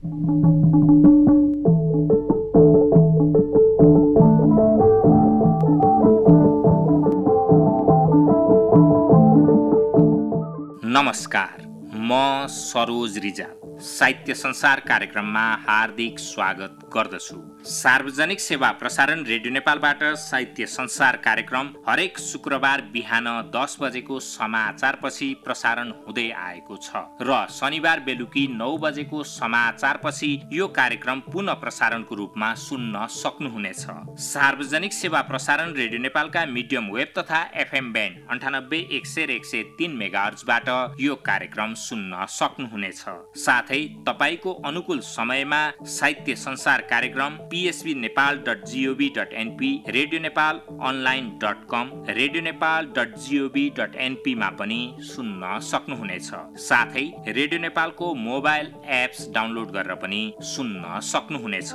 नमस्कार, म सरोज रिजाल साहित्य संसार कार्यक्रममा हार्दिक स्वागत गर्दछु। सार्वजनिक सेवा प्रसारण रेडियो नेपालबाट साहित्य संसार कार्यक्रम हरेक शुक्रबार बिहान 10 बजेको समाचारपछि प्रसारण हुँदै आएको छ र शनिबार बेलुकी 9 बजेको समाचारपछि यो कार्यक्रम पुनः प्रसारणको रूपमा सुन्न सक्नुहुनेछ। सार्वजनिक सेवा प्रसारण रेडियो नेपालका मिडियम वेब तथा एफएम ब्यान्ड 98.100-103 मेगाहर्जबाट यो कार्यक्रम सुन्न सक्नुहुनेछ। साथै तपाईको अनुकूल समयमा साहित्य संसार कार्यक्रम psbnepal.gov.np, radionepalonline.com, radionepal.gov.np मा पनि सुन्न सक्नुहुनेछ। साथै रेडियो नेपालको मोबाइल एप्स डाउनलोड गरेर पनि सुन्न सक्नुहुनेछ।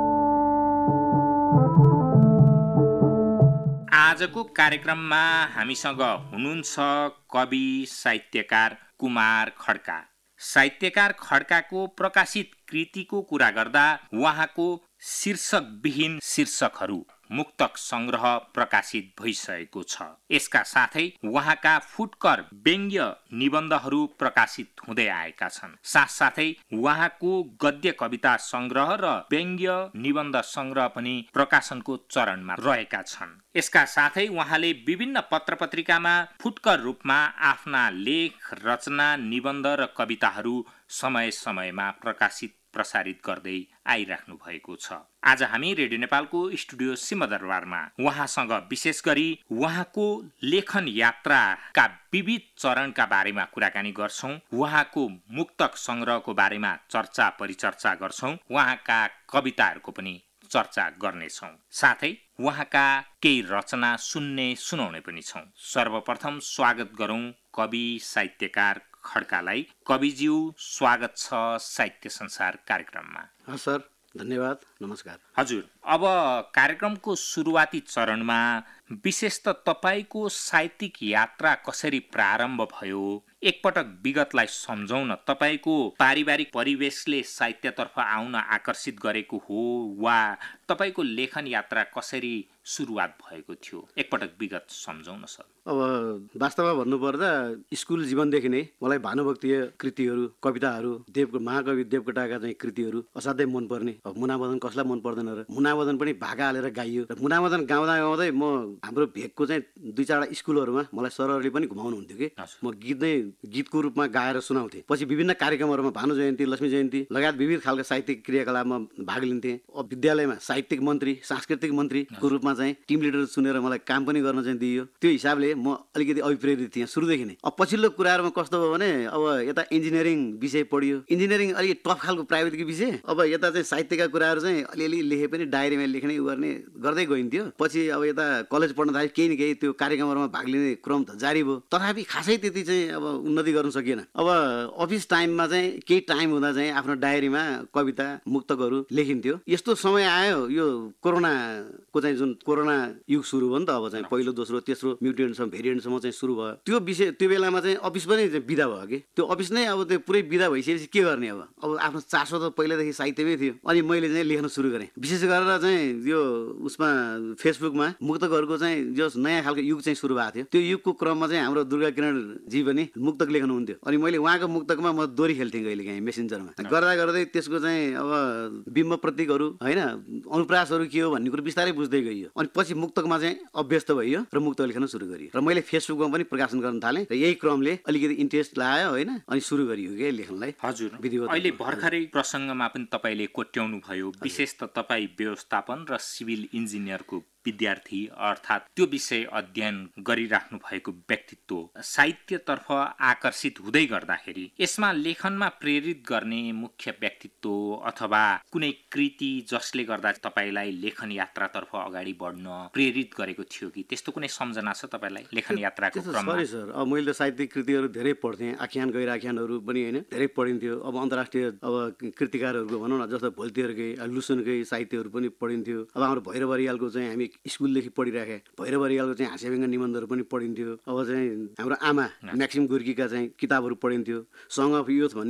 आजको कार्यक्रममा हामीसँग हुनुहुन्छ कवि साहित्यकार कुमार खड्का। साहित्यकार खड्काको प्रकाशित कृतिको कुरा गर्दा उहाँको शीर्षकविहीन शीर्षकहरू मुक्तक संग्रह प्रकाशित भइसकेको छ। यसका साथै उहाँका फुटकर व्यङ्ग्य निबन्धहरू प्रकाशित हुँदै आएका छन्। साथसाथै उहाँको गद्य कविता संग्रह र व्यङ्ग्य निबन्ध संग्रह पनि प्रकाशनको चरणमा रहेका छन्। यसका साथै उहाँले विभिन्न पत्र पत्रिकामा फुटकर रूपमा आफ्ना लेख, रचना, निबन्ध र कविताहरू समय समयमा प्रकाशित प्रसारित गर्दै आइराख्नु भएको छ। आज हामी रेडियो नेपालको स्टुडियो सिंहदरबारमा उहाँसँग विशेष गरी उहाँको लेखन यात्राका विविध चरणका बारेमा कुराकानी गर्छौं। उहाँको मुक्तक संग्रहको बारेमा चर्चा परिचर्चा गर्छौं। उहाँका कविताहरूको पनि चर्चा गर्नेछौं। साथै उहाँका केही रचना सुनाउने पनि छौं। सर्वप्रथम स्वागत गरौं कवि साहित्यकार खड्कालाई। कविज्यू, स्वागत छ साहित्य संसार कार्यक्रममा। सर, धन्यवाद, नमस्कार। हजुर, अब कार्यक्रमको सुरुवाती चरणमा विशेष त तपाईको साहित्यिक यात्रा कसरी प्रारम्भ भयो, एकपटक विगतलाई सम्झाउन। तपाईको पारिवारिक परिवेशले साहित्यतर्फ आउन आकर्षित गरेको हो वा तपाईको लेखन यात्रा कसरी सुरुवात भएको थियो, एकपटक विगत सम्झाउन सर। अब वास्तवमा भन्नुपर्दा स्कुल जीवनदेखि नै मलाई भानुभक्तीय कृतिहरू, कविताहरू, महाकवि देवकोटाका चाहिँ कृतिहरू असाध्यै मनपर्ने। अब मुनामदन कसलाई मन पर्दैन र। मुनामदन पनि भाका हालेर गाइयो र मुनामदन गाउँदा गाउँदै म हाम्रो भेगको चाहिँ 2-4 स्कुलहरूमा मलाई सरहरूले पनि घुमाउनुहुन्थ्यो कि म गीतको रूपमा गाएर सुनाउँथेँ। पछि विभिन्न कार्यक्रमहरूमा भानु जयन्ती, लक्ष्मी जयन्ती लगायत विविध खालका साहित्यिक क्रियाकलापमा भाग लिन्थेँ। अब विद्यालयमा साहित्यिक मन्त्री, सांस्कृतिक मन्त्रीको रूपमा चाहिँ टिम लिडर चुनेर मलाई काम पनि गर्न चाहिँ दिइयो। त्यो हिसाबले म अलिकति अभिप्रेरित थिएँ सुरुदेखि नै। अब पछिल्लो कुराहरूमा कस्तो भयो भने अब यता इन्जिनियरिङ विषय पढियो। इन्जिनियरिङ अलिक टफ खालको प्राविधिक विषय। अब यता चाहिँ साहित्यका कुराहरू चाहिँ अलिअलि लेखे पनि डायरीमा लेख्ने गर्ने गर्दै गइन्थ्यो। पछि अब यता कलेज पढ्न थाले केही न केही त्यो कार्यक्रमहरूमा भाग लिने क्रम त जारी भयो। तथापि खासै त्यति चाहिँ अब उन्नति गर्न सकिएन। अब अफिस टाइममा चाहिँ केही टाइम हुँदा चाहिँ आफ्नो डायरीमा कविता, मुक्तकहरू लेखिन्थ्यो। यस्तो समय आयो, यो कोरोनाको चाहिँ जुन कोरोना युग सुरु भयो नि त। अब चाहिँ पहिलो, दोस्रो, तेस्रो म्युटेन्टसम्म, भेरिएन्टसम्म चाहिँ सुरु भयो। त्यो विषय, त्यो बेलामा चाहिँ अफिस पनि बिदा भयो कि। त्यो अफिस नै अब त्यो पुरै बिदा भइसकेपछि के गर्ने। अब आफ्नो चासो त पहिलादेखि साहित्यमै थियो। अनि मैले चाहिँ लेख्न सुरु गरेँ। विशेष गरेर चाहिँ यो उसमा फेसबुकमा मुक्तकहरूको चाहिँ जो नयाँ खालको युग चाहिँ सुरु भएको थियो, त्यो युगको क्रममा चाहिँ हाम्रो दुर्गा किरणजी पनि मुक्तक लेख्नुहुन्थ्यो। अनि मैले उहाँको मुक्तकमा म दोहोरी खेल्थेँ कहिले काहीँ मेसेन्जरमा। गर्दा गर्दै त्यसको चाहिँ अब बिम्ब प्रतीकहरू होइन, अनुप्रासहरू के हो भन्ने कुरो बिस्तारै बुझ्दै गइयो। अनि पछि मुक्तकमा चाहिँ अभ्यस्त भइयो र मुक्तक लेख्न सुरु गरियो। र मैले फेसबुकमा पनि प्रकाशन गर्न थालेँ र यही क्रमले अलिकति इन्ट्रेस्ट लाग्यो होइन। अनि सुरु गरियो के लेख्नलाई। हजुर, अहिले भर्खरै प्रसङ्गमा पनि तपाईँले कोट्याउनु भयो। विशेष त तपाईँ व्यवस्थापन र सिभिल इन्जिनियरको विद्यार्थी अर्थात् त्यो विषय अध्ययन गरिराख्नु भएको व्यक्तित्व साहित्यतर्फ आकर्षित हुँदै गर्दाखेरि यसमा लेखनमा प्रेरित गर्ने मुख्य व्यक्तित्व अथवा कुनै कृति जसले गर्दा तपाईँलाई लेखन यात्रातर्फ अगाडि बढ्न प्रेरित गरेको थियो कि त्यस्तो कुनै सम्झना छ तपाईँलाई लेखन यात्राको क्रममा? सरी सर, अब मैले त साहित्यिक कृतिहरू धेरै पढ्थेँ। आख्यान, गैर आख्यानहरू पनि होइन धेरै पढिन्थ्यो। अब अन्तर्राष्ट्रिय अब कृतिकारहरूको भनौँ न, जस्तो भोल्तेयरकै, लुसनकै साहित्यहरू पनि पढिन्थ्यो। अब हाम्रो भैरव बरियालको चाहिँ हामी स्कुलदेखि पढिराखेँ। भैरव बरियालको चाहिँ हाँस्यव्यङ्ग्य निबन्धहरू पनि पढिन्थ्यो। अब चाहिँ हाम्रो आमा म्याक्सिम गुर्कीका चाहिँ किताबहरू पढिन्थ्यो। सङ अफ युथ भन्ने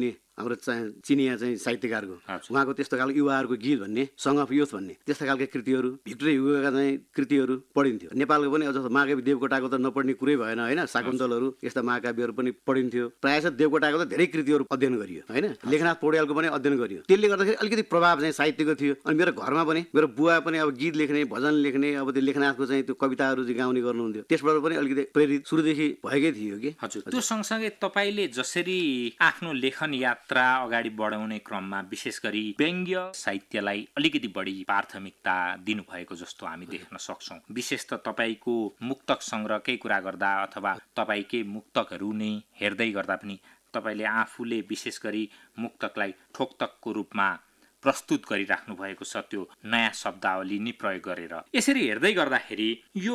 हाम्रो चिनिया चाहिँ साहित्यकारको उहाँको त्यस्तो खालको युवाहरूको गीत भन्ने सङ अफ युथ भन्ने त्यस्ता खालका कृतिहरू भिक्टर ह्युगोका चाहिँ कृतिहरू पढिन्थ्यो। नेपालको पनि जस्तो महाकवि देवकोटाको त नपढ्ने कुरै भएन होइन, शाकुन्तलहरू यस्ता महाकाव्यहरू पनि पढिन्थ्यो। प्रायः चाहिँ देवकोटाको त धेरै कृतिहरू अध्ययन गरियो होइन, लेखनाथ पौड्यालको पनि अध्ययन गरियो। त्यसले गर्दाखेरि अलिकति प्रभाव चाहिँ साहित्यको थियो। अनि मेरो घरमा पनि मेरो बुवा पनि अब गीत लेख्ने भजन लेख्ने अब त्यो लेखनाथको चाहिँ त्यो कविताहरू चाहिँ गाउने गर्नुहुन्थ्यो, त्यसबाट पनि अलिकति प्रेरित सुरुदेखि भएकै थियो कि। हजुर, त्यो सँगसँगै तपाईँले जसरी आफ्नो लेखन यात्रा अगाडि बढाउने क्रममा विशेष गरी व्यङ्ग्य साहित्यलाई अलिकति बढी प्राथमिकता दिनुभएको जस्तो हामी देख्न सक्छौँ। विशेष त तपाईँको मुक्तक सङ्ग्रहकै कुरा गर्दा अथवा तपाईँकै मुक्तकहरू नै हेर्दै गर्दा पनि तपाईँले आफूले विशेष गरी मुक्तकलाई ठोक्तकको रूपमा प्रस्तुत गरिराख्नु भएको छ, त्यो नयाँ शब्दावली नि प्रयोग गरेर। यसरी हेर्दै गर्दाखेरि यो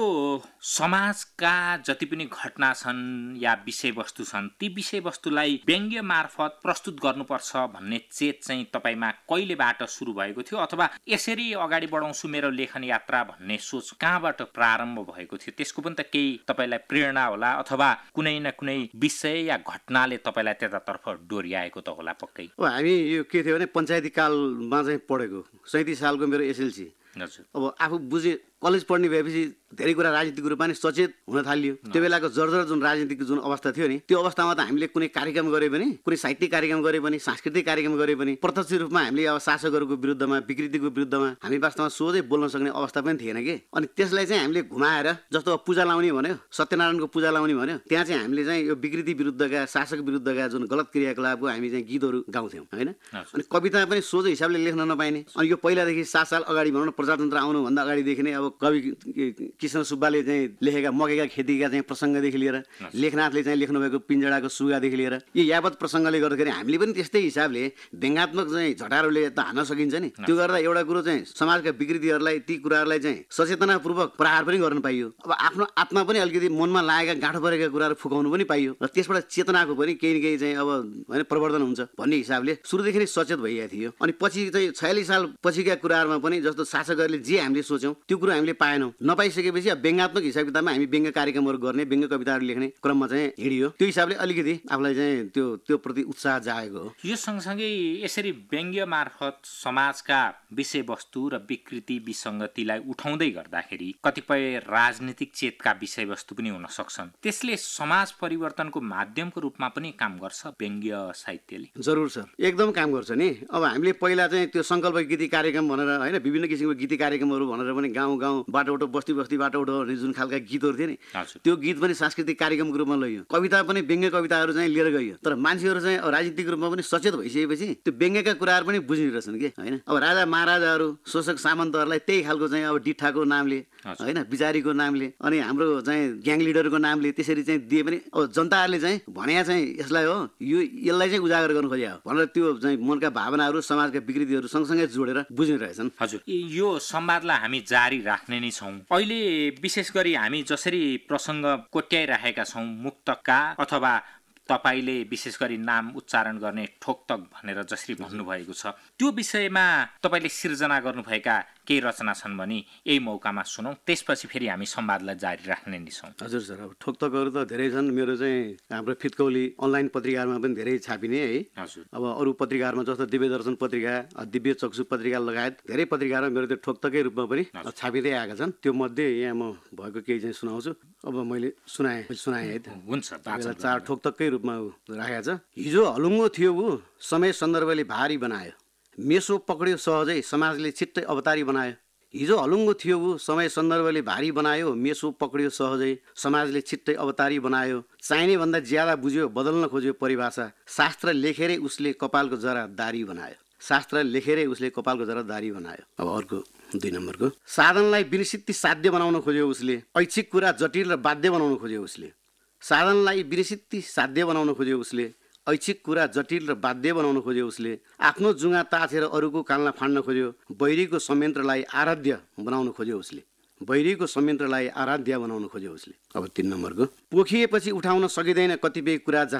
समाजका जति पनि घटना छन् या विषयवस्तु छन् ती विषयवस्तुलाई व्यङ्ग्य मार्फत प्रस्तुत गर्नुपर्छ भन्ने चेत चाहिँ तपाईँमा कहिलेबाट सुरु भएको थियो, अथवा यसरी अगाडि बढाउँछु मेरो लेखन यात्रा भन्ने सोच कहाँबाट प्रारम्भ भएको थियो? त्यसको पनि त केही तपाईँलाई प्रेरणा होला अथवा कुनै न कुनै विषय या घटनाले तपाईँलाई त्यतातर्फ डोर्याएको त होला पक्कै। हामी यो के थियो भने पञ्चायती कालमा चाहिँ पढेको 37 सालको मेरो एसएलसी। अब आफू बुझे कलेज पढ्ने भएपछि धेरै कुरा राजनीतिक रूपमा नि सचेत हुन थालियो। त्यो बेलाको जर्जर जुन राजनीतिक जुन अवस्था थियो नि, त्यो अवस्थामा त हामीले कुनै कार्यक्रम गरे पनि, कुनै साहित्यिक कार्यक्रम गरे पनि, सांस्कृतिक कार्यक्रम गरे पनि प्रत्यक्ष रूपमा हामीले अब शासकहरूको विरुद्धमा विकृतिको विरुद्धमा हामी वास्तवमा सोझै बोल्न सक्ने अवस्था पनि थिएन कि। अनि त्यसलाई चाहिँ हामीले घुमाएर जस्तो पूजा लाउने भन्यो, सत्यनारायणको पूजा लाउने भन्यो, त्यहाँ चाहिँ हामीले चाहिँ यो विकृति विरुद्धका शासक विरुद्धका जुन गलत क्रियाकलापको हामी चाहिँ गीतहरू गाउँथ्यौँ होइन। अनि कविता पनि सोझो हिसाबले लेख्न नपाइने। अनि यो पहिलादेखि 7 साल अगाडि भनौँ न, प्रजातन्त्र आउनुभन्दा अगाडिदेखि नै अब कवि कृष्ण सुब्बाले चाहिँ लेखेका मकैका खेतीका चाहिँ प्रसङ्गदेखि लिएर लेखनाथले चाहिँ लेख्नुभएको पिञ्जडाको सुगादेखि लिएर यो यावत प्रसङ्गले गर्दाखेरि हामीले पनि त्यस्तै हिसाबले व्यङ्गात्मक चाहिँ झटारोले त हान्न सकिन्छ नि। त्यो गर्दा एउटा कुरो चाहिँ समाजका विकृतिहरूलाई ती कुराहरूलाई चाहिँ सचेतनापूर्वक प्रहार पनि गर्न पाइयो। अब आफ्नो आत्मा पनि अलिकति मनमा लागेका गाँठो परेका कुराहरू फुकाउनु पनि पाइयो र त्यसबाट चेतनाको पनि केही न केही चाहिँ अब होइन प्रवर्धन हुन्छ भन्ने हिसाबले सुरुदेखि नै सचेत भइएको थियो। अनि पछि चाहिँ 46 साल पछिका कुराहरूमा पनि जस्तो शासकहरूले जे हामीले सोच्यौँ त्यो कुरो हामीले पाएनौँ। नपाइसकेपछि अब व्यङ्गात्मक हिसाब किताबमा हामी व्यङ्ग्य कार्यक्रमहरू गर्ने, व्यङ्ग्य कविताहरू लेख्ने क्रममा चाहिँ हिँडियो। त्यो हिसाबले अलिकति आफूलाई चाहिँ त्यो प्रति उत्साह जागेको हो। यो सँगसँगै यसरी व्यङ्ग्य मार्फत समाजका विषयवस्तु र विकृति विसङ्गतिलाई उठाउँदै गर्दाखेरि कतिपय राजनीतिक चेतका विषयवस्तु पनि हुन सक्छन्। त्यसले समाज परिवर्तनको माध्यमको रूपमा पनि काम गर्छ व्यङ्ग्य साहित्यले? जरुर सर, एकदम काम गर्छ नि। अब हामीले पहिला चाहिँ त्यो सङ्कल्प गीति कार्यक्रम भनेर होइन, विभिन्न किसिमको गीति कार्यक्रमहरू भनेर पनि गाउँ गाउँ बाटो बस्ती बाटो जुन खालका गीतहरू थिए नि, त्यो गीत पनि सांस्कृतिक कार्यक्रमको रूपमा लैयो। कविता पनि व्यङ्ग्य कविताहरू चाहिँ लिएर गइयो। तर मान्छेहरू चाहिँ राजनीतिक रूपमा पनि सचेत भइसकेपछि त्यो व्यङ्ग्यका कुराहरू पनि बुझ्ने रहेछन् कि होइन। अब राजा महाराजाहरू शोषक सामन्तहरूलाई त्यही खालको चाहिँ अब डिठाको नामले होइन, बिचारीको नामले अनि हाम्रो चाहिँ ग्याङ लिडरको नामले त्यसरी चाहिँ दिए पनि अब जनताहरूले चाहिँ भने चाहिँ यसलाई हो यसलाई चाहिँ उजागर गर्नु खोजे हो भनेर त्यो चाहिँ मनका भावनाहरू समाजका विकृतिहरू सँगसँगै जोडेर बुझ्ने रहेछन्। हजुर, यो संवादलाई हामी जारी राख्ने नै छौँ। अहिले विशेष गरी हामी जसरी प्रसङ्ग कोट्याइराखेका छौँ मुक्तकका अथवा तपाईँले विशेष गरी नाम उच्चारण गर्ने ठोक्तक भनेर जसरी भन्नुभएको छ, त्यो विषयमा तपाईँले सिर्जना गर्नुभएका केही रचना छन् भने यही मौकामा सुनौँ, त्यसपछि फेरि हामी संवादलाई जारी राख्ने नै छौँ। हजुर सर, अब ठोक्तकहरू त धेरै छन्। मेरो चाहिँ हाम्रो फितकौली अनलाइन पत्रिकाहरूमा पनि धेरै छापिने है। हजुर, अब अरू पत्रिकाहरूमा जस्तो दिव्य दर्शन पत्रिका, दिव्य चक्षु पत्रिका लगायत धेरै पत्रिकाहरूमा मेरो त्यो ठोक्तकै रूपमा पनि छापिँदै आएका छन्। त्यो मध्ये यहाँ म भएको केही चाहिँ सुनाउँछु। अब मैले सुनाएँ है त, हुन्छ। 4 ठोक्तकै रूपमा राखेको छ। हिजो हलुङ्गो थियो ऊ, समय सन्दर्भले भारी बनायो, मेसो पक्रियो सहजै, समाजले छिट्टै अवतारी बनायो। हिजो हलुङ्गो थियो ऊ, समय सन्दर्भले भारी बनायो, मेसो पक्रियो सहजै, समाजले छिट्टै अवतारी बनायो। चाहिने भन्दा ज्यादा बुझ्यो, बदल्न खोज्यो परिभाषा, शास्त्र लेखेरै उसले कपालको जरा दारी बनायो। शास्त्र लेखेरै उसले कपालको जरा दारी बनायो। अब अर्को 2 नम्बरको, साधनलाई विनिश्चित साध्य बनाउन खोज्यो उसले, ऐच्छिक कुरा जटिल र बाध्य बनाउन खोज्यो उसले। साधनलाई विनिश्चित साध्य बनाउन खोज्यो उसले, ऐच्छिक कुरा जटिल र बाध्य बनाउन खोज्यो उसले। आफ्नो जुङ्गा ताछेर अरूको कानलाई फाड्न खोज्यो, बैरीको संयन्त्रलाई आराध्य बनाउन खोज्यो उसले। बैरीको संयन्त्रलाई आराध्य बनाउन खोज्यो उसले। अब 3 नम्बरको, पोखिएपछि उठाउन सकिँदैन कतिपय कुरा जहाँ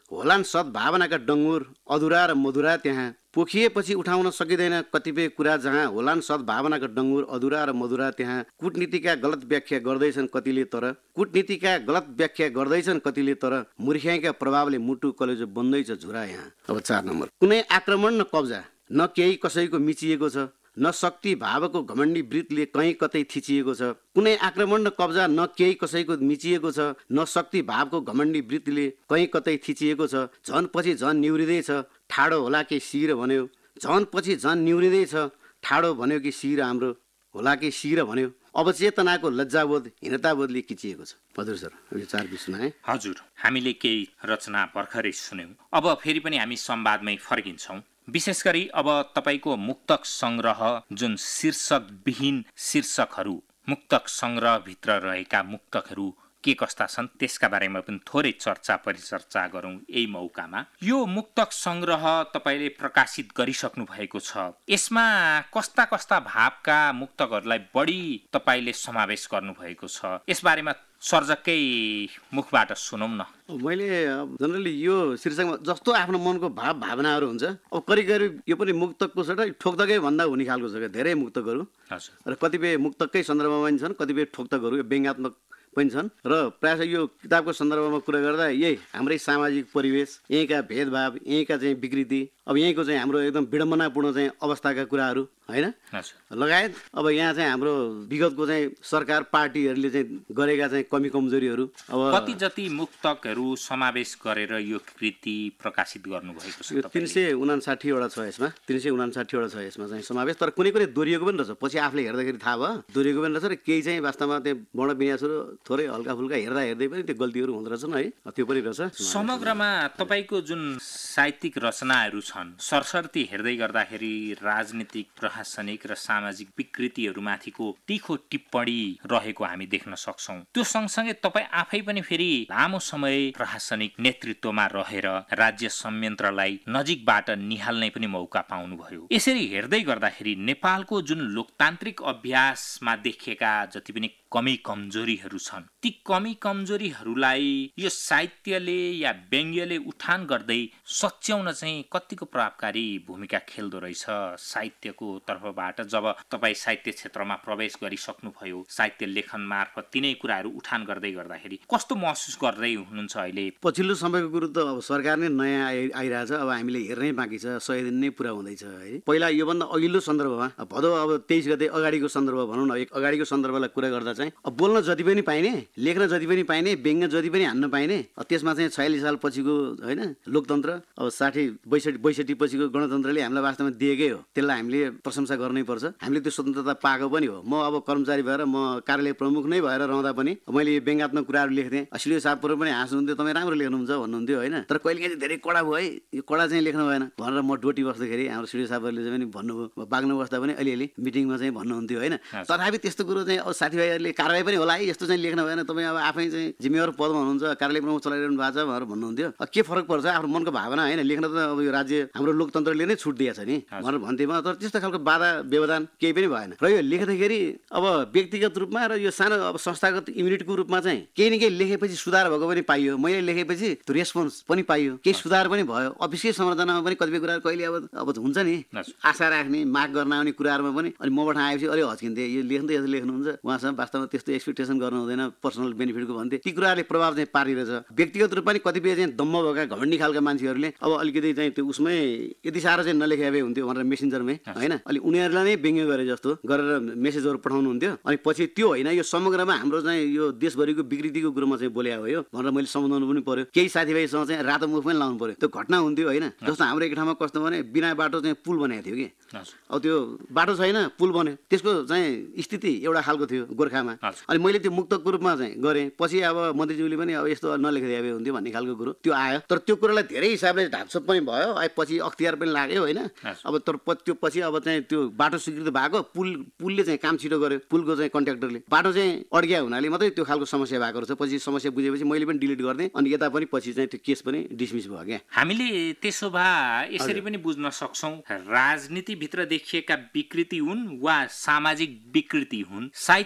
होलान् सद्भावनाका डङ्गुर अधुरा र मधुरा त्यहाँ पोखिएपछि उठाउन सकिँदैन कतिपय कुरा जहाँ होलान् सद्भावनाका डङ्गुर अधुरा र मधुरा त्यहाँ कूटनीतिका गलत व्याख्या गर्दैछन् कतिले तर मूर्ख्याइका प्रभावले मुटु कलेजो बन्दैछ झुरा यहाँ। अब 4 नम्बर, कुनै आक्रमण न कब्जा न केही कसैको मिचिएको छ न शक्ति भावको घमण्डी वृत्तले कहीँ कतै थिचिएको छ। कुनै आक्रमण न कब्जा न केही कसैको मिचिएको छ न शक्ति भावको घमण्डी वृत्तले कहीँ कतै थिचिएको छ। झन पछि झन निउरिँदैछ ठाडो होला कि शिर भन्यो, झन पछि झन निउरिँदैछ ठाडो भन्यो कि शिर हाम्रो होला कि शिर भन्यो। अवचेतनाको लज्जाबोध हीनताबोधले किचिएको छ। हजुर सर, यो 4 विषय सुनाए। हजुर, हामीले केही रचना भर्खरै सुन्यौं। अब फेरि पनि हामी संवादमै फर्किन्छौं। विशेष गरी अब तपाईको मुक्तक संग्रह जुन शीर्षकविहीन शीर्षकहरू, मुक्तक संग्रहभित्र रहेका मुक्तकहरू के कस्ता छन् त्यसका बारेमा पनि थोरै चर्चा परिचर्चा गरौँ यही मौकामा। यो मुक्तक संग्रह तपाईले प्रकाशित गरिसक्नु भएको छ। यसमा कस्ता कस्ता भावका मुक्तकहरूलाई बढी तपाईले समावेश गर्नु भएको छ, यसबारेमा सर्जककै मुखबाट सुनौँ न। मैले जनरली यो शीर्षकमा जस्तो आफ्नो मनको भाव भावनाहरू हुन्छ, अब करिब यो पनि मुक्तकको छ ठोक्तकै भन्दा हुने खालको छ। धेरै मुक्तकहरू र कतिपय मुक्तकै सन्दर्भमा पनि छन्, कतिपय ठोक्तकहरू व्यङ्ग्यात्मक पनि छन्। र प्रायः यो किताबको सन्दर्भमा कुरा गर्दा यही हाम्रै सामाजिक परिवेश, यहीँका भेदभाव, यहीँका चाहिँ विकृति, अब यहीँको चाहिँ हाम्रो एकदम विडम्बनापूर्ण चाहिँ अवस्थाका कुराहरू हैन लगायत अब यहाँ चाहिँ हाम्रो विगतको चाहिँ सरकार पार्टीहरूले चाहिँ गरेका चाहिँ कमी कमजोरीहरू। अब कति जति मुक्तकहरू समावेश गरेर यो कृति प्रकाशित गर्नुभएको छ? 359 वटा छ यसमा, 359 वटा छ यसमा चाहिँ समावेश। तर कुनै कुनै दोहोरिएको पनि रहेछ, पछि आफूले हेर्दाखेरि थाहा भयो दोहोरिएको पनि रहेछ। र केही चाहिँ वास्तवमा त्यो वर्ण विन्यासहरू थोरै हल्का फुल्का हेर्दै पनि त्यो गल्तीहरू हुँदो रहेछन् है, त्यो पनि रहेछ। समग्रमा तपाईको जुन साहित्यिक रचनाहरू छन्, सरसर्ती हेर्दै गर्दाखेरि राजनीतिक, प्रशासनिक र सामाजिक विकृतिहरूमाथिको तीखो टिप्पणी रहेको हामी देख्न सक्छौं। त्यो सँगसँगै तपाईँ आफै पनि फेरि लामो समय प्रशासनिक नेतृत्वमा रहेर राज्य संयन्त्रलाई नजिकबाट निहाल्ने पनि मौका पाउनुभयो। यसरी हेर्दै गर्दाखेरि नेपालको जुन लोकतान्त्रिक अभ्यासमा देखिएका जति पनि कमी कमजोरीहरू छन्, ती कमी कमजोरीहरूलाई यो साहित्यले या व्यङ्ग्यले उठान गर्दै सच्याउन चाहिँ कतिको प्रभावकारी भूमिका खेल्दो रहेछ साहित्यको तर्फबाट? जब तपाईँ साहित्य क्षेत्रमा प्रवेश गरिसक्नुभयो, साहित्य लेखन मार्फत तिनै कुराहरू उठान गर्दै गर्दाखेरि कस्तो महसुस गर्दै हुनुहुन्छ अहिले? पछिल्लो समयको कुरो त अब सरकार नै नयाँ आइरहेछ, अब हामीले हेर्नै बाँकी छ, 100 दिन नै पुरा हुँदैछ है। पहिला योभन्दा अघिल्लो सन्दर्भमा भदौ अब 23 गते अगाडिको सन्दर्भ भनौँ न, एक अगाडिको सन्दर्भलाई कुरा गर्दा चाहिँ अब बोल्न जति पनि पाइने, लेख्न जति पनि पाइने, व्यङ्ग्य जति पनि हान्न पाइने, त्यसमा चाहिँ 46 साल पछिको होइन लोकतन्त्र, अब 60-62 पछिको गणतन्त्रले हामीलाई वास्तवमा दिएकै हो, त्यसलाई हामीले प्रशंसा गर्नै पर्छ। हामीले त्यो स्वतन्त्रता पाएको पनि हो। म अब कर्मचारी भएर, म कार्यालय प्रमुख नै भएर रहँदा पनि मैले यो व्यङ्ग्यात्मक कुराहरू लेख्थेँ। सिडिओ साहबहरू पनि हाँस्नुहुन्थ्यो, तपाईँ राम्रो लेख्नुहुन्छ भन्नुहुन्थ्यो होइन। तर कहिलेकाहीँ चाहिँ धेरै कडा भयो है, यो कडा चाहिँ लेख्नु भएन भनेर म डोटी बस्दाखेरि हाम्रो सिडिओ साहबहरूले चाहिँ भन्नुभयो, बाग्नु बस्दा पनि अलिअलि मिटिङमा चाहिँ भन्नुहुन्थ्यो होइन। तथापि त्यस्तो कुरो चाहिँ अब साथीभाइहरूले कारवाही पनि होला है, यस्तो चाहिँ लेख्नु भएन, तपाईँ अब आफै चाहिँ जिम्मेवार पदमा हुनुहुन्छ, कार्यालय प्रमुख चलाइरहनु भएको छ भनेर भन्नुहुन्थ्यो। के फरक पर्छ, आफ्नो मनको भावना होइन, लेख्न त अब यो राज्य हाम्रो लोकतन्त्रले नै छुट दिएको छ नि भनेर भन्थेँ म। तर त्यस्तो खालको बाधा व्यवधान केही पनि भएन। र यो लेख्दाखेरि अब व्यक्तिगत रूपमा र यो सानो अब संस्थागत युनिटको रूपमा चाहिँ केही न केही लेखेपछि सुधार भएको पनि पाइयो। मैले लेखेपछि त्यो रेस्पोन्स पनि पाइयो, केही सुधार पनि भयो। अफिसकै संरचनामा पनि कतिपय कुराहरू कहिले अब हुन्छ नि, आशा राख्ने, माग गर्न आउने कुराहरूमा पनि अनि मबाट आएपछि अलि हच्किन्थेँ, यो लेख्नु त यस्तो लेख्नुहुन्छ, उहाँसँग वास्तवमा त्यस्तो एक्सपेक्टेसन गर्नु हुँदैन, पर्सनल बेनिफिटको भन्थे। ती कुराहरूले प्रभाव चाहिँ पारिरहेछ। व्यक्तिगत रूपमा पनि कतिपय चाहिँ दम्म भएका घमण्डी खालका मान्छेहरूले अब अलिकति चाहिँ त्यो उसमै यति साह्रो चाहिँ नलेखे भए हुन्थ्यो भनेर मेसेन्जरमै होइन, अलि उनीहरूलाई नै व्यङ्ग्य गरे जस्तो गरेर मेसेजहरू पठाउनुहुन्थ्यो। अनि पछि त्यो होइन, यो समग्रमा हाम्रो चाहिँ यो देशभरिको विकृतिको कुरोमा चाहिँ बोल्या हो यो भनेर मैले सम्झाउनु पनि पर्यो। केही साथीभाइसँग चाहिँ रातो मुख पनि लाउनु पर्यो। त्यो घटना हुन्थ्यो होइन, जस्तो हाम्रो एक ठाउँमा कस्तो भने बिना बाटो चाहिँ पुल बनाएको थियो कि, अब त्यो बाटो छैन, पुल बन्यो, त्यसको चाहिँ स्थिति एउटा खालको थियो गोर्खामा। अनि मैले त्यो मुक्तको रूपमा चाहिँ गरेँ। पछि अब मन्त्रीज्यूले पनि अब यस्तो नलेखिदिए भए हुन्थ्यो भन्ने खालको कुरो त्यो आयो। तर त्यो कुरालाई धेरै हिसाबले ढाकछोप पनि भयो, पछि अख्तियार पनि लाग्यो होइन। अब तर त्यो पछि अब चाहिँ त्यो बाटो स्वीकृत भएको, पुलले चाहिँ काम छिटो गर्यो, पुलको चाहिँ कन्ट्र्याक्टरले। बाटो चाहिँ अड्किया हुनाले मात्रै त्यो खालको समस्या भएको रहेछ। पछि समस्या बुझेपछि मैले पनि डिलिट गरिदिएँ, अनि यता पनि पछि चाहिँ त्यो केस पनि डिसमिस भयो क्या। हामीले त्यसो भए यसरी पनि बुझ्न सक्छौँ, राजनीतिभित्र देखिएका विकृति हुन् वा सामाजिक विकृति हुन्, साहित्यले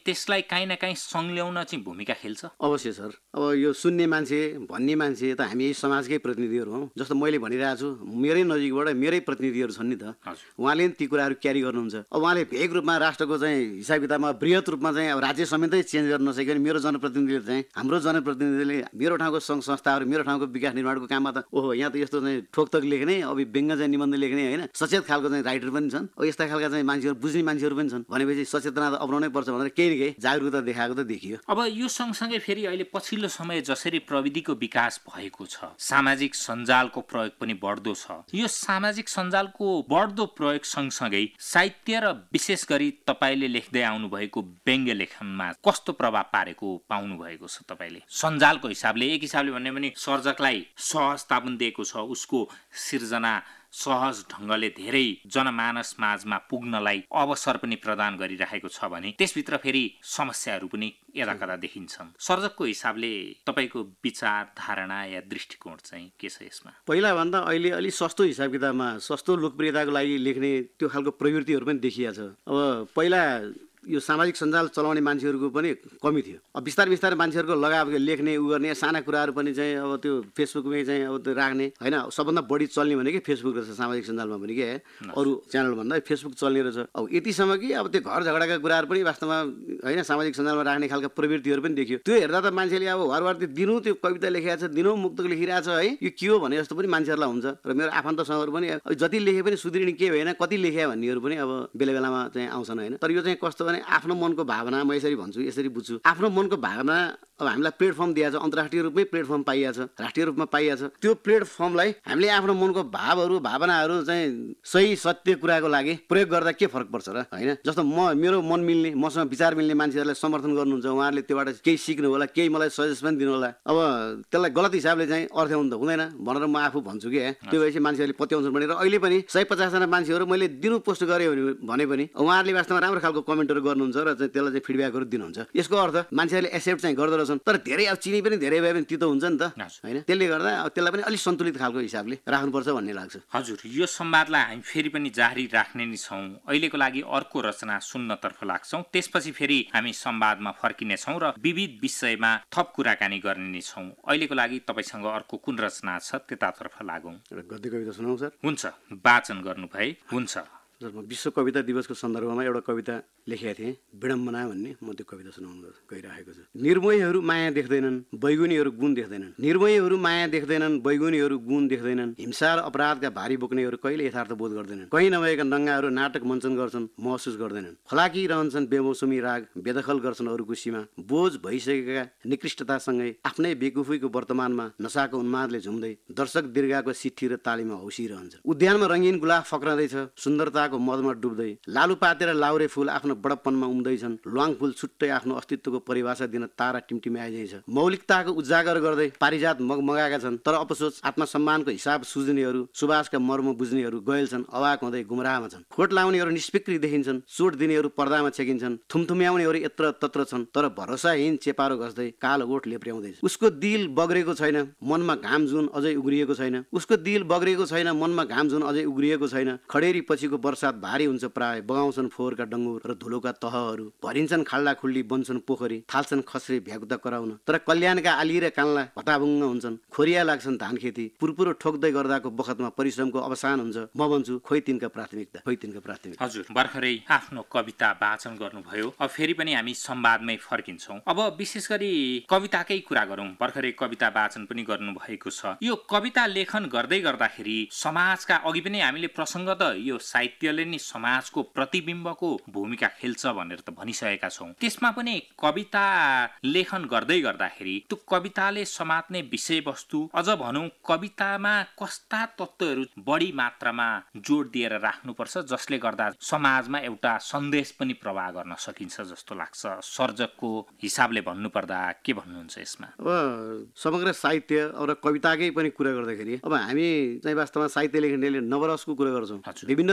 त्यसलाई काहीँ न काहीँ संल्याउन चाहिँ भूमिका खेल्छ? अवश्य सर। अब यो सुन्ने मान्छे भन्ने मान्छे त हामी समाजकै प्रतिनिधिहरू हौँ। जस्तो मैले भनिरहेको छु, मेरै नजिकबाट मेरै प्रतिनिधिहरू छन् नि त, उहाँले ती कुराहरू क्यारी गर्नुहुन्छ। अब उहाँले भेग रूपमा राष्ट्रको चाहिँ हिसाब किताबमा बृहत रूपमा चाहिँ अब राज्य समेतै चेन्ज गर्न नसक्यो भने मेरो जनप्रतिनिधिले चाहिँ हाम्रो जनप्रतिनिधिले मेरो ठाउँको सङ्घ संस्थाहरू मेरो ठाउँको विकास निर्माणको काममा त ओहो यहाँ त यस्तो चाहिँ ठोकथोक लेख्ने अब व्यङ्ग चाहिँ निबन्ध लेख्ने होइन सचेत खालको चाहिँ राइटर पनि छन्, अब यस्ता खालका चाहिँ मान्छेहरू बुझ्ने मान्छेहरू पनि छन् भनेपछि सचेतना त अपनाउनै पर्छ भनेर केही न केही जागरुकता देखाएको त देखियो। अब यो सँगसँगै फेरि अहिले पछिल्लो समय जसरी प्रविधिको विकास भएको छ, सामाजिक सञ्जालको प्रयोग पनि बढ्दो छ। यो सामाजिक सञ्जालको बढ्दो प्रयोग सँगसँगै साहित्य र विशेष गरी तपाईँले लेख्दै आउनुभएको व्यङ्ग्य लेखनमा कस्तो प्रभाव पारेको पाउनु भएको छ तपाईँले? सञ्जालको हिसाबले एक हिसाबले भन्यो भने सर्जकलाई सहजता पनि दिएको छ, उसको सिर्जना सहज ढङ्गले धेरै जनमानस माझमा पुग्नलाई अवसर पनि प्रदान गरिरहेको छ भने त्यसभित्र फेरि समस्याहरू पनि यदाकदा देखिन्छन्। सर्जकको हिसाबले तपाईँको विचार धारणा या दृष्टिकोण चाहिँ के छ यसमा? पहिला भन्दा अहिले अलि सस्तो हिसाब किताबमा सस्तो लोकप्रियताको लागि लेख्ने त्यो खालको प्रवृत्तिहरू पनि देखिया छ। अब पहिला यो सामाजिक सञ्जाल चलाउने मान्छेहरूको पनि कमी थियो। अब बिस्तारै बिस्तारै मान्छेहरूको लगाव लेख्ने उ गर्ने साना कुराहरू पनि चाहिँ अब त्यो फेसबुकमै चाहिँ अब त्यो राख्ने होइन। सबभन्दा बढी चल्ने भनेकै फेसबुक रहेछ सामाजिक सञ्जालमा पनि के अरू च्यानलभन्दा फेसबुक चल्ने रहेछ। अब यतिसम्म कि अब त्यो घर झगडाका कुराहरू पनि वास्तवमा होइन सामाजिक सञ्जालमा राख्ने खालका प्रवृत्तिहरू पनि देखियो। त्यो हेर्दा त मान्छेले अब हरबार त्यो दिनौ त्यो कविता लेखेको छ, दिनौ मुक्तक लेखिरहेको छ है, यो के हो भने जस्तो पनि मान्छेहरूलाई हुन्छ। र मेरो आफन्तसँगहरू पनि जति लेखे पनि सुध्रिने के भएन, कति लेखे भन्नेहरू पनि अब बेला बेलामा चाहिँ आउँछन् होइन। तर यो चाहिँ कस्तो भने आफ्नो मनको भावना म यसरी भन्छु यसरी बुझ्छु, आफ्नो मनको भावना अब हामीलाई प्लेटफर्म दिएको छ, अन्तर्राष्ट्रिय रूपमै प्लेटफर्म पाइएको छ, राष्ट्रिय रूपमा पाइएको छ। त्यो प्लेटफर्मलाई हामीले आफ्नो मनको भावहरू भावनाहरू चाहिँ सही सत्य कुराको लागि प्रयोग गर्दा के फरक पर्छ र होइन। जस्तो मेरो मन मिल्ने मसँग विचार मिल्ने मान्छेहरूलाई समर्थन गर्नुहुन्छ, उहाँहरूले त्योबाट केही सिक्नु होला, केही मलाई सजेस्ट पनि दिनु होला। अब त्यसलाई गलत हिसाबले चाहिँ अर्थ्याउनु त हुँदैन भनेर म आफू भन्छु कि त्यो भएपछि मान्छेहरूले पत्याउँछन् भनेर अहिले पनि 150 जना मान्छेहरू मैले दिनु पोस्ट गरेँ भने पनि उहाँहरूले वास्तवमा राम्रो खालको कमेन्टहरू गर्नुहुन्छ र चाहिँ त्यसलाई चाहिँ फिडब्याकहरू दिनुहुन्छ। यसको अर्थ मान्छेहरूले एक्सेप्ट चाहिँ गर्दो रहेछन्। तर धेरै अब चिनी पनि धेरै भए पनि तितो हुन्छ नि त होइन। त्यसले गर्दा त्यसलाई पनि अलिक सन्तुलित खालको हिसाबले राख्नुपर्छ भन्ने लाग्छ। हजुर, यो संवादलाई हामी फेरि पनि जारी राख्ने नै छौँ। अहिलेको लागि अर्को रचना सुन्नतर्फ लाग्छौँ, त्यसपछि फेरि हामी संवादमा फर्किनेछौँ र विविध विषयमा थप कुराकानी गर्ने नै छौँ। अहिलेको लागि तपाईँसँग अर्को कुन रचना छ त्यतातर्फ लागौँ। गद्य कविता सुनाउँ सर? हुन्छ, वाचन गर्नु भए हुन्छ। म विश्व कविता दिवसको सन्दर्भमा एउटा कविता लेखेका थिएँ, विडम्बना भन्ने। म त्यो कविता सुनाउन गइरहेको छु। निर्मयहरू माया देख्दैनन्, बैगुनीहरू गुण देख्दैनन्। निर्मयहरू माया देख्दैनन्, बैगुनीहरू गुण देख्दैनन्। हिंसा र अपराधका भारी बोक्नेहरू कहिले यथार्थ बोध गर्दैनन्। कहीँ नभएका नङ्गाहरू नाटक मञ्चन गर्छन्, महसुस गर्दैनन्। फलाकी रहन्छन् बेमौसमी राग, बेदखल गर्छन् अरूको सीमा। बोझ भइसकेका निकृष्टतासँगै आफ्नै बेकुफीको वर्तमानमा नसाको उन्मादले झुम्दै दर्शक दीर्घाको सिट्ठी र तालीमा हौसिरहन्छ। उद्यानमा रङ्गीन गुलाब फक्रँदैछ, सुन्दरता मदमा डुब्दै। लालुपाते र लाउरे फूल आफ्नो बडप्पनमा उम्दैछन्। ल्वाङ फूल छुट्टै आफ्नो अस्तित्वको परिभाषा दिन तारा टिमटिमाइदिन्छ। मौलिकताको उजागर गर्दै पारिजात मगमगाएका छन्। तर अपसोच आत्मसम्मानको हिसाब सुझ्नेहरू, सुभाषका मर्म बुझ्नेहरू गएल छन्, अवाक हुँदै गुमराहमा छन्। खोट लाउनेहरू निष्पिक्री देखिन्छन्, चोट दिनेहरू पर्दामा छेकिन्छन्। थुमथुम्याउनेहरू यत्र तत्र छन्, तर भरोसाहीन चेपारो घस्दै कालो ओठ लेप्र्याउँदैछ। उसको दिल बग्रेको छैन, मनमा घाम जुन अझै उग्रिएको छैन। उसको दिल बग्रेको छैन, मनमा घाम जुन अझै उग्रिएको छैन। खडेरी पछिको वर्षात भारी हुन्छ प्राय, बगाउँछन् फोहोरका डङ्गुर र धुलोका तहहरू। भरिन्छन् खाल्डा खुल्डी, बन्छन् पोखरी, थाल्छन् खस्रे भ्याकुता कराउन। तर कल्याणका आली र कानला भताभुङ्ग हुन्छन्। खोरिया लाग्छन् धान खेती, पुरपुरो ठोक्दै गर्दाको बखतमा परिश्रमको अवसान हुन्छ। म भन्छु खोइ तिनका प्राथमिकता, खोइ तिनका प्राथमिकता। हजुर, भर्खरै आफ्नो कविता वाचन गर्नुभयो। अब फेरि पनि हामी संवादमै फर्किन्छौँ। अब विशेष गरी कविताकै कुरा गरौँ। भर्खरै कविता वाचन पनि गर्नुभएको छ। यो कविता लेखन गर्दै गर्दाखेरि समाजका अघि पनि हामीले प्रसङ्गत यो साहित्यले नि समाजको प्रतिबिम्बको भूमिका खेल्छ भनेर त भनिसकेका छौँ। त्यसमा पनि कविता लेखन गर्दै गर्दाखेरि त्यो कविताले समात्ने विषयवस्तु, अझ भनौँ कवितामा कस्ता तत्त्वहरू बढी मात्रामा जोड दिएर राख्नुपर्छ जसले गर्दा समाजमा एउटा सन्देश पनि प्रवाह गर्न सकिन्छ जस्तो लाग्छ। सर्जकको हिसाबले भन्नुपर्दा के भन्नुहुन्छ यसमा? अब समग्र साहित्य र कविताकै पनि कुरा गर्दाखेरि अब हामी चाहिँ वास्तवमा साहित्य लेख्नेले नवरसको कुरा गर्छौँ। विभिन्न रसमा छन्।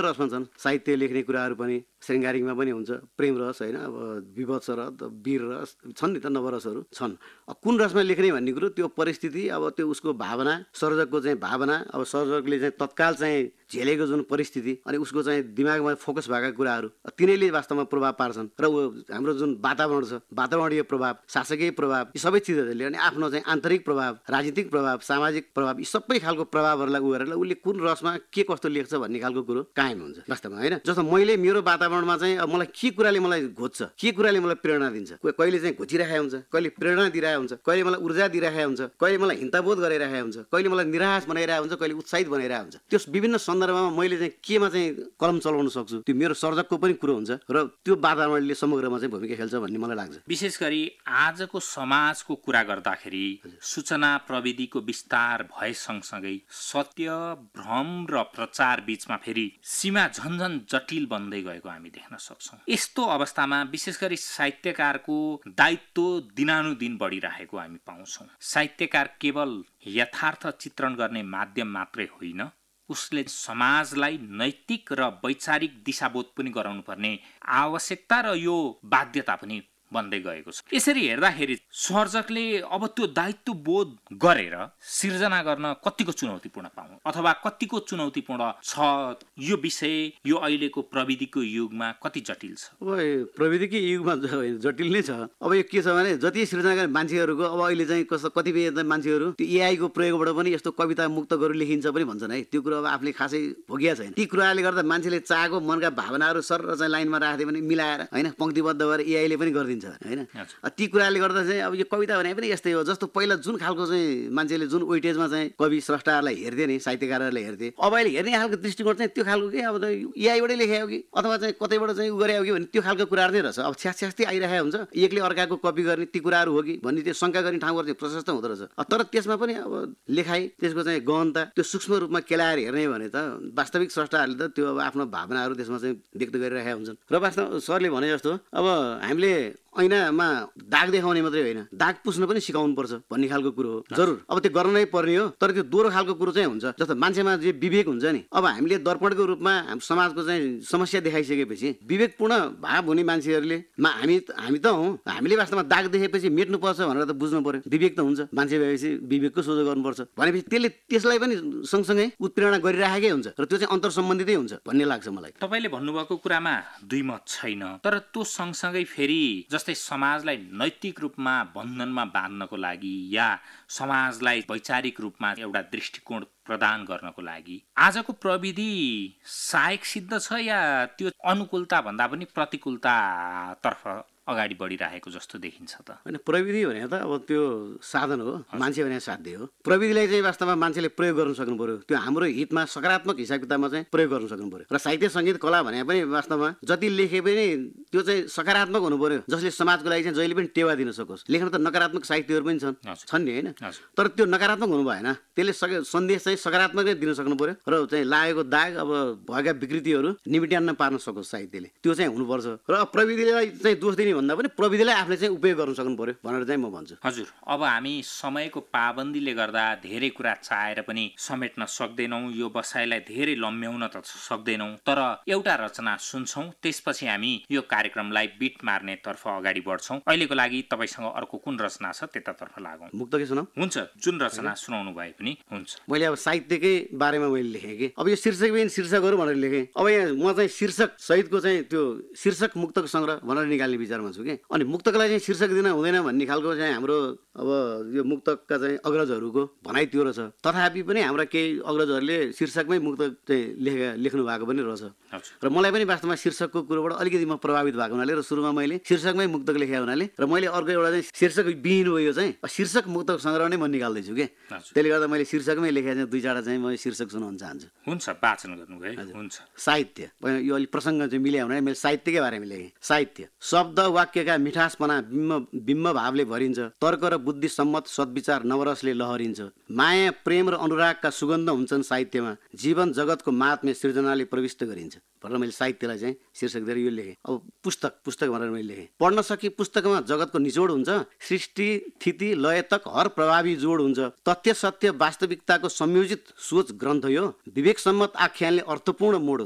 छन्। साहित्य लेख्ने कुराहरू पनि श्रृङ्गारिकमा पनि हुन्छ, प्रेम रस होइन, अब विभत्स र वीर रस छन् नि त, नवरसहरू छन्। कुन रसमा लेख्ने भन्ने कुरो त्यो परिस्थिति, अब त्यो उसको भावना, सर्जकको चाहिँ भावना, अब सर्जकले चाहिँ तत्काल चाहिँ झेलेको जुन परिस्थिति अनि उसको चाहिँ दिमागमा फोकस भएका कुराहरू तिनैले वास्तवमा प्रभाव पार्छन्। र हाम्रो जुन वातावरण छ, वातावरणीय प्रभाव, शासकीय प्रभाव, यी सबै चिजहरूले अनि आफ्नो चाहिँ आन्तरिक प्रभाव, राजनीतिक प्रभाव, सामाजिक प्रभाव, यी सबै खालको प्रभावहरूलाई उ गरेर उसले कुन रसमा के कस्तो लेख्छ भन्ने खालको कुरो कायम हुन्छ वास्तवमा होइन। जस्तो मैले मेरो वातावरणमा चाहिँ अब मलाई के कुराले मलाई घोज्छ, के कुराले मलाई प्रेरणा दिन्छ, कहिले चाहिँ घोचिरहेको हुन्छ, कहिले प्रेरणा दिइरहेको हुन्छ, कहिले मलाई ऊर्जा दिइरहेको हुन्छ, कहिले मलाई हिंताबोध गराइरहेको हुन्छ, कहिले मलाई निराश बनाइरहेको हुन्छ, कहिले उत्साहित बनाइरहेको हुन्छ। त्यो विभिन्न सन्दर्भमा मैले चाहिँ केमा चाहिँ कलम चलाउन सक्छु, त्यो मेरो सर्जकको पनि कुरो हुन्छ र त्यो वातावरणले समग्रमा चाहिँ भूमिका खेल्छ भन्ने मलाई लाग्छ। विशेष गरी आजको समाजको कुरा गर्दाखेरि सूचना प्रविधिको विस्तार भए सँगसँगै सत्य, भ्रम र प्रचार बीचमा फेरि सीमा झन्झन जटिल बन्दै गएको हामी देख्न सक्छौँ। यस्तो अवस्थामा विशेष गरी साहित्यकारको दायित्व दिनानुदिन बढिरहेको हामी पाउँछौँ। साहित्यकार केवल यथार्थ चित्रण गर्ने माध्यम मात्रै होइन, उसले समाजलाई नैतिक र वैचारिक दिशाबोध पनि गराउनुपर्ने आवश्यकता र यो बाध्यता पनि बन्दै गएको छ। यसरी हेर्दाखेरि सर्जकले अब त्यो दायित्व बोध गरेर सिर्जना गर्न कतिको चुनौतीपूर्ण पाउँ अथवा कतिको चुनौतीपूर्ण छ यो विषय, यो अहिलेको प्रविधिको युगमा कति जटिल छ? अब प्रविधिकै युगमा जटिल नै छ। अब यो के छ भने जति सिर्जना गर्ने मान्छेहरूको अब अहिले चाहिँ कतिपय मान्छेहरू त्यो एआईको प्रयोगबाट पनि यस्तो कविता मुक्तकहरू लेखिन्छ पनि भन्छन् है। त्यो कुरो अब आफूले खासै भोगिया छैन। ती कुराले गर्दा मान्छेले चाहेको मनका भावनाहरू सर चाहिँ लाइनमा राख्दै पनि मिलाएर होइन पंक्तिबद्ध गरेर एआईले पनि गरिदिन्छ होइन। ती कुराले गर्दा चाहिँ अब यो कविता भने पनि यस्तै हो। जस्तो पहिला जुन खालको चाहिँ मान्छेले जुन वेटेजमा चाहिँ कवि स्रष्टाहरूलाई हेर्थे नि, साहित्यकारहरूलाई हेर्थे, अब अहिले हेर्ने खालको दृष्टिकोण चाहिँ त्यो खालको के अब एआईबाटै लेखे हो कि अथवा चाहिँ कतैबाट चाहिँ उ गरे हो कि भन्ने त्यो खालको कुराहरू नै रहेछ। अब छ्यास्ती आइरहेको हुन्छ, एकले अर्काको कपी गर्ने ती कुराहरू हो कि भन्ने त्यो शङ्का गर्ने ठाउँहरू चाहिँ प्रशस्त हुँदो रहेछ। तर त्यसमा पनि अब लेखाइ, त्यसको चाहिँ गहनता त्यो सूक्ष्म रूपमा केलाएर हेर्ने भने त वास्तविक स्रष्टाहरूले त त्यो अब आफ्नो भावनाहरू त्यसमा चाहिँ व्यक्त गरिरहेका हुन्छन्। र वास्तव सरले भने जस्तो अब हामीले ऐनामा दाग देखाउने मात्रै होइन, दाग पुस्न पनि सिकाउनु पर्छ भन्ने खालको कुरो हो। जरुर अब त्यो गर्न नै पर्ने हो। तर त्यो दोहोरो खालको कुरो चाहिँ हुन्छ। जस्तो मान्छेमा जे विवेक हुन्छ नि, अब हामीले दर्पणको रूपमा समाजको चाहिँ समस्या देखाइसकेपछि विवेकपूर्ण भाव हुने मान्छेहरूले हामी त हौँ, हामीले वास्तवमा दाग देखेपछि मेट्नुपर्छ भनेर त बुझ्नु पर्यो। विवेक त हुन्छ, मान्छे भएपछि विवेकको सोझो गर्नुपर्छ भनेपछि त्यसले त्यसलाई पनि सँगसँगै उत्प्रेरणा गरिराखेकै हुन्छ र त्यो चाहिँ अन्तर सम्बन्धितै हुन्छ भन्ने लाग्छ मलाई। तपाईँले भन्नुभएको कुरामा दुई मत छैन, तर त्यो सँगसँगै फेरि जस्तै समाजलाई नैतिक रूपमा बन्धनमा बाँध्नको लागि या समाजलाई वैचारिक रूपमा एउटा दृष्टिकोण प्रदान गर्नको लागि आजको प्रविधि सहायक सिद्ध छ या त्यो अनुकूलता भन्दा पनि प्रतिकूलतातर्फ अगाडि बढिरहेको जस्तो देखिन्छ त? होइन, प्रविधि भने त अब त्यो साधन हो, मान्छे भने साध्य हो। प्रविधिलाई चाहिँ वास्तवमा मान्छेले प्रयोग गर्न सक्नु पर्यो। त्यो हाम्रो हितमा सकारात्मक हिसाब किताबमा चाहिँ प्रयोग गर्न सक्नु पर्यो। र साहित्य सङ्गीत कला भने पनि वास्तवमा जति लेखे पनि त्यो चाहिँ सकारात्मक हुनु पर्यो, जसले समाजको लागि चाहिँ जहिले पनि टेवा दिन सकोस्। लेख्न त नकारात्मक साहित्यहरू पनि छन् नि होइन, तर त्यो नकारात्मक हुनु भएन। त्यसले सन्देश चाहिँ सकारात्मकै दिन सक्नु पर्यो र चाहिँ लागेको दाग अब भएका विकृतिहरू निमिट्यान्न पार्न सकोस् साहित्यले, त्यो चाहिँ हुनुपर्छ। र प्रविधिलाई चाहिँ दोष दिने भन्दा पनि प्रविधिलाई आफूले चाहिँ उपयोग गर्न सक्नु पर्यो भनेर चाहिँ म भन्छु। हजुर, अब हामी समयको पाबन्दीले गर्दा धेरै कुरा चाहेर पनि समेट्न सक्दैनौँ, यो बसाइलाई धेरै लम्ब्याउन त सक्दैनौँ, तर एउटा रचना सुन्छौँ, त्यसपछि हामी यो कार्यक्रमलाई बिट मार्ने तर्फ अगाडि बढ्छौँ। अहिलेको लागि तपाईँसँग अर्को कुन रचना छ त्यतातर्फ लागौँ। मुक्तकै सुनाऊ? हुन्छ, जुन रचना सुनाउनु भए पनि हुन्छ। मैले अब साहित्यकै बारेमा मैले लेखेँ कि अब यो शीर्षकहरू भनेर लेखेँ। अब यहाँ म चाहिँ शीर्षक सहितको चाहिँ त्यो शीर्षक मुक्तक सङ्ग्रह भनेर निकाल्ने विचारमा छु कि। अनि मुक्तकलाई चाहिँ शीर्षक दिन हुँदैन भन्ने खालको चाहिँ हाम्रो अब यो मुक्तकका चाहिँ अग्रजहरूको भनाइ त्यो रहेछ। तथापि पनि हाम्रा केही अग्रजहरूले शीर्षकमै मुक्तक चाहिँ लेख्नु भएको पनि रहेछ। र मलाई पनि वास्तवमा शीर्षकको कुरोबाट अलिकति म प्रभावित भएको हुनाले र सुरुमा मैले शीर्षकमै मुक्तक लेखेको हुनाले र मैले अर्को एउटा चाहिँ शीर्षक विहीन हो, यो चाहिँ शीर्षक मुक्तक सङ्ग्रह नै म निकाल्दैछु कि। त्यसले गर्दा मैले शीर्षकमै लेखेको चाहिँ दुई चारवटा चाहिँ म शीर्षक सुनाउन चाहन्छु। हुन्छ, वाचन गर्नुभयो। हुन्छ। साहित्य, यो अलिक प्रसङ्ग चाहिँ मिल्या हुनाले मैले साहित्यकै बारेमा लेखेँ। साहित्य शब्द वाक्यका मिठासपना बिम्ब भावले भरिन्छ, तर्क र बुद्धि सम्मत सद्विचार नवरसले लहरिन्छ, माया प्रेम र अनुरागका सुगन्ध हुन्छन् साहित्यमा, जीवन जगतको महात्म्य सृजनाले प्रविष्ट गरिन्छ भनेर मैले साहित्यलाई चाहिँ शीर्षक दिएर यो लेखेँ। अब पुस्तक भनेर मैले लेखेँ। पढ्न सके पुस्तकमा जगतको निचोड हुन्छ, सृष्टि स्थिति लय तक हर प्रभावी जोड हुन्छ, तथ्य सत्य वास्तविकताको संयोजित सोच ग्रन्थ यो, विवेक सम्मत आख्यानले अर्थपूर्ण मोड हुन्छ,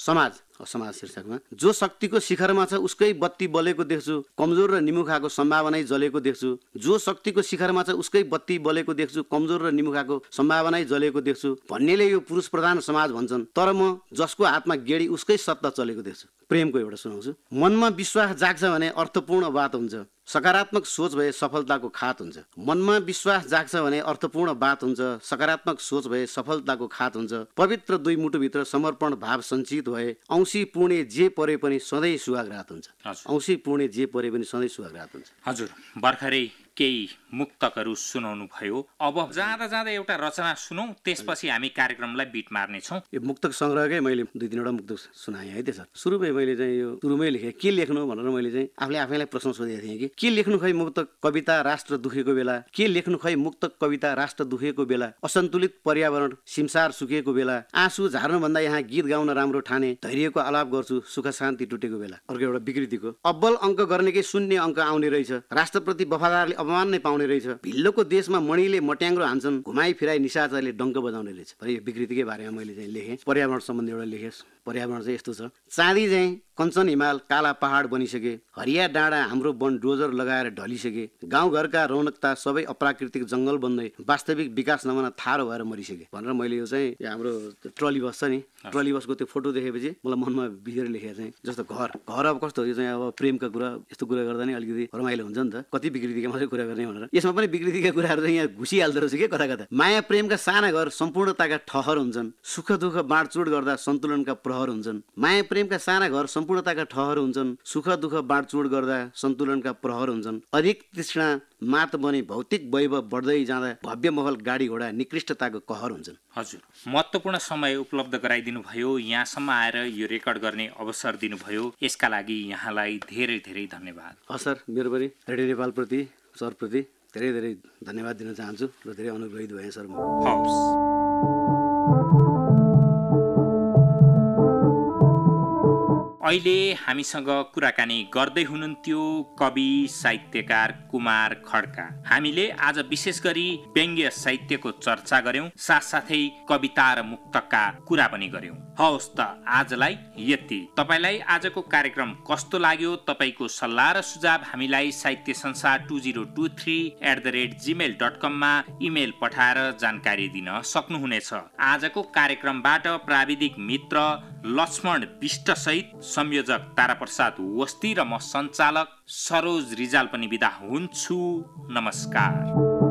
समाज शीर्षकमा जो शक्तिको शिखरमा छ उसकै बत्ती बलेको देख्छु, कमजोर र निमुखाको सम्भावनै जलेको देख्छु। जो शक्तिको शिखरमा छ उसकै बत्ती बलेको देख्छु, कमजोर र निमुखाको सम्भावनै जलेको देख्छु भन्नेले यो पुरुष प्रधान समाज भन्छन्, तर म जसको हातमा गेडी उसकै सत्ता चलेको देख्छु। प्रेमको एउटा सुनाउँछु। मनमा विश्वास जाग्छ भने अर्थपूर्ण बात हुन्छ, सकारात्मक सोच भए सफलताको खात हुन्छ। मनमा विश्वास जाग्छ भने अर्थपूर्ण बात हुन्छ, सकारात्मक सोच भए सफलताको खात हुन्छ। पवित्र दुई मुटुभित्र समर्पण भाव सञ्चित भए औँसी पुण्य जे परे पनि सधैँ सुहागरात हुन्छ। औँसी पुण्य जे परे पनि सधैँ सुहागरात हुन्छ। हजुर, भर्खरै केही मुक्तकहरू सुनाउनु भयो। अब जाँदा जाँदा एउटा रचना सुनौ, त्यसपछि हामी कार्यक्रमलाई बिट मार्नेछौँ। यो मुक्तक सङ्ग्रहकै मैले 2-3 मुक्तक सुनाएँ है त्यसो। सुरुमै मैले चाहिँ यो सुरुमै लेखेँ के लेख्नु भनेर मैले चाहिँ आफूलाई प्रश्न सोधेको थिएँ कि के लेख्नु खै मुक्तक कविता राष्ट्र दुखेको बेला, के लेख्नु खै मुक्तक कविता राष्ट्र दुखेको बेला, असन्तुलित पर्यावरण सिमसार सुकेको बेला, आँसु झार्नुभन्दा यहाँ गीत गाउन राम्रो ठाने, धैर्यको आलाप गर्छु सुख शान्ति टुटेको बेला। अर्को एउटा विकृतिको अब्बल अङ्क गर्नेकै शून्य अङ्क आउने रहेछ, राष्ट्रप्रति वफादारले अपमान नै पाउने रहेछ, भिल्लोको देशमा मणिले मट्याङ्ग्रो हान्छन्, घुमाई फिराई निशाचरले डङ्क बजाउने रहेछ। र यो विकृतिकै बारेमा मैले चाहिँ लेखेँ। पर्यावरण सम्बन्धी एउटा लेखेँ। पर्यावरण चाहिँ यस्तो छ, चाँदी चाहिँ कञ्चन हिमाल काला पहाड बनिसके, हरिया डाँडा हाम्रो वन डोजर लगाएर ढलिसके, गाउँघरका रौनकता सबै अप्राकृतिक जङ्गल बन्दै वास्तविक विकास नभन थारो भएर मरिसके भनेर मैले यो चाहिँ हाम्रो ट्रली बस छ नि, ट्रली बसको त्यो फोटो देखेपछि मलाई मनमा बिजेर लेखेको चाहिँ जस्तो घर अब कस्तो यो चाहिँ अब प्रेमका कुरा यस्तो कुरा गर्दा नि अलिकति रमाइलो हुन्छ नि त, कति विकृतिका मात्रै कुरा गर्ने भनेर। यसमा पनि विकृतिका कुराहरू चाहिँ यहाँ घुसिहाल्दो रहेछ के कता कता। माया प्रेमका साना घर सम्पूर्णताका ठहर हुन्छन्, सुख दुःख बाँडचुड गर्दा सन्तुलनका प्रहर हुन्छन्। माया प्रेमका साना घर सम्पूर्णताका ठहर हुन्छन्, सुख दुःख बाँडचुड गर्दा सन्तुलनका प्रहर हुन्छन्। अधिक तृष्णा मात बने भौतिक वैभव बढ्दै जाँदा भव्य महल गाडी घोडा निकृष्टताको कहर हुन्छन्। हजुर, महत्त्वपूर्ण समय उपलब्ध गराइदिनु भयो, यहाँसम्म आएर यो रेकर्ड गर्ने अवसर दिनुभयो, यसका लागि यहाँलाई धेरै धेरै धन्यवाद। सर, मेरो पनि रेडियो नेपालप्रति सरप्रति धेरै धेरै धन्यवाद दिन चाहन्छु र धेरै अनुग्रहित भएँ सर म। हवस्। अहिले हामीसँग कुराकानी गर्दै हुनुहुन्थ्यो कवि साहित्यकार कुमार खड्का। हामीले आज विशेष गरी व्यङ्ग्य साहित्यको चर्चा गर्यौं, साथसाथै कविता र मुक्तकका कुरा पनि गर्यौं। हवस् त, आजलाई यति। तपाईलाई आजको कार्यक्रम कस्तो लाग्यो? तपाईको सल्लाह र सुझाव हामीलाई sahitysansaar2023@gmail.com मा इमेल पठाएर जानकारी दिन सक्नुहुनेछ। आजको कार्यक्रमबाट प्राविधिक मित्र लक्ष्मण विष्ट सहित संयोजक ताराप्रसाद वस्ती र म सञ्चालक सरोज रिजाल पनि बिदा हुन्छु। नमस्कार।